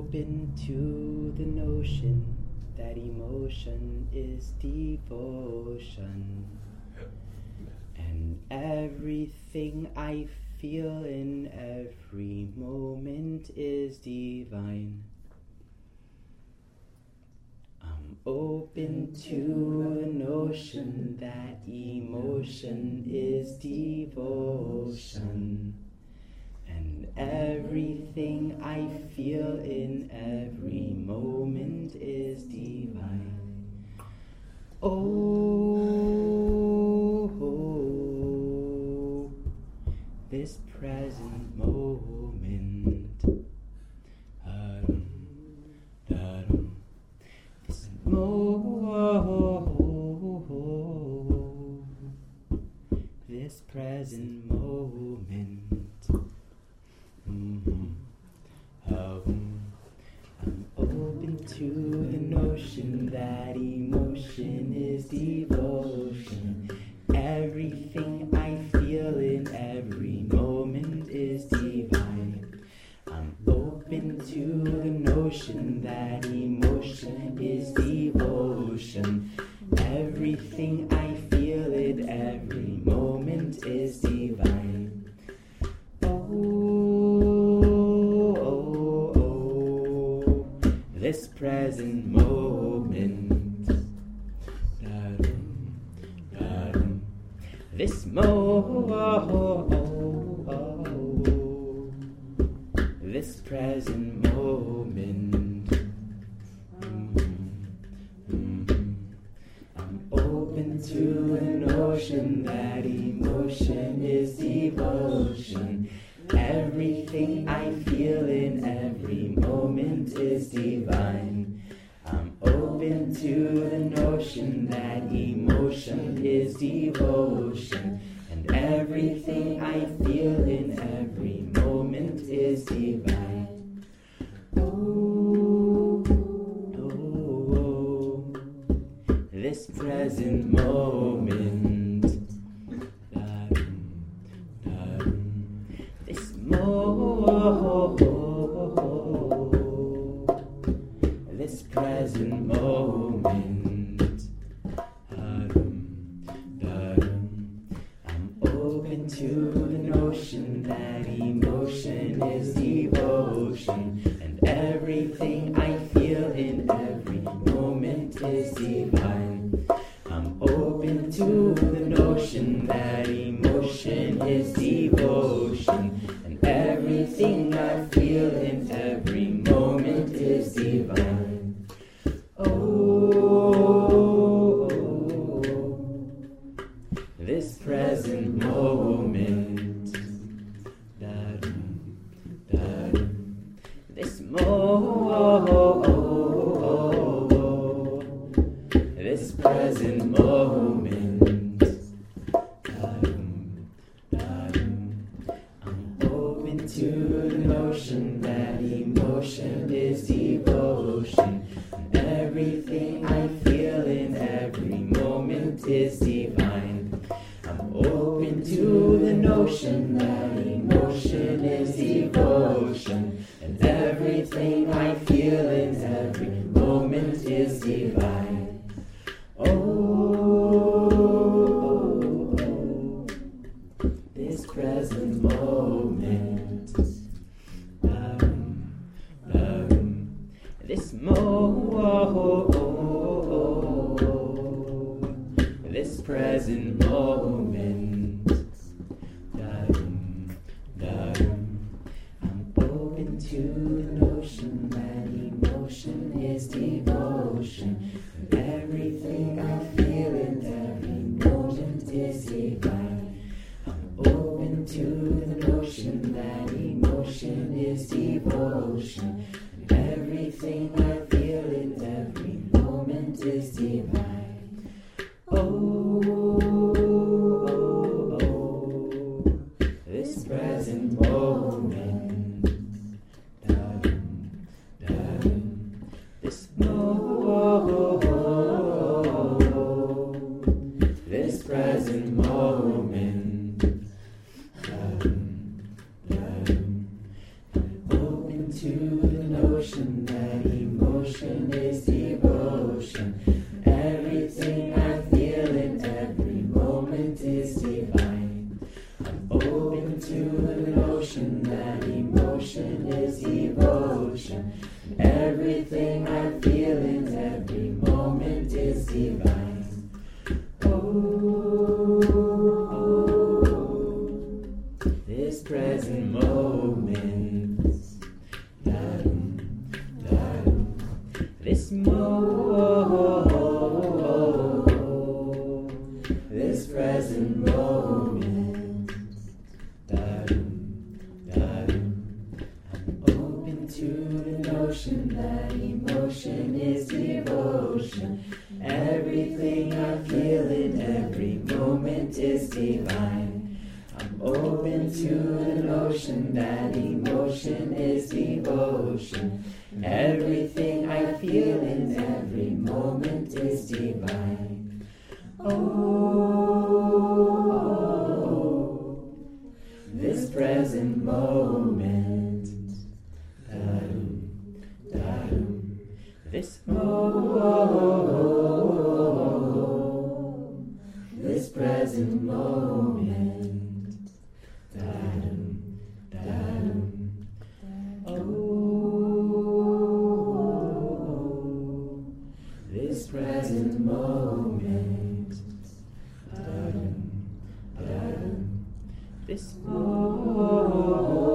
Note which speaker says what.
Speaker 1: open to the notion that emotion is devotion, and everything I feel in every moment is divine. I'm open to the notion that emotion is devotion, and everything I feel in every moment is divine. Oh, this present moment. This present moment. I'm open to the notion that emotion is devotion. Everything I feel in every moment is divine. I'm open to the notion that emotion is devotion. Everything I feel in every moment is divine. Oh, this present moment. This this present moment. I'm open to the notion that emotion is devotion. Everything I feel in every moment is divine. I'm open to the notion that emotion is devotion, and everything I feel in every moment is divine. Oh, this present moment. This this present moment. I'm open to the notion that emotion is devotion, and everything I feel in every moment is divine. I'm open to the notion that emotion is devotion, and everything I feel in every moment is divine. Oh, this present moment. This this present moment. I'm open to the notion that emotion is devotion, and everything I feel in every moment is divine. I'm open to the notion that emotion is devotion, and everything I feel in every moment is divine. Oh, this present moment. This this present moment. I'm open to the notion that emotion is devotion, and everything I feel in every moment is divine. I'm open to the notion that emotion is devotion, and everything I feel in every moment is divine. Oh, this present moment. This this present moment. Open to the divine. I'm open to the notion that emotion is devotion. Everything I feel in every moment is divine. Oh, this present moment, this this present moment, I'm open to the notion that emotion is devotion. Everything I feel in every moment is divine. I'm open to the notion that emotion is devotion. Everything I feel in every moment is divine. Oh, this present moment, this this present moment, oh, this present moment, this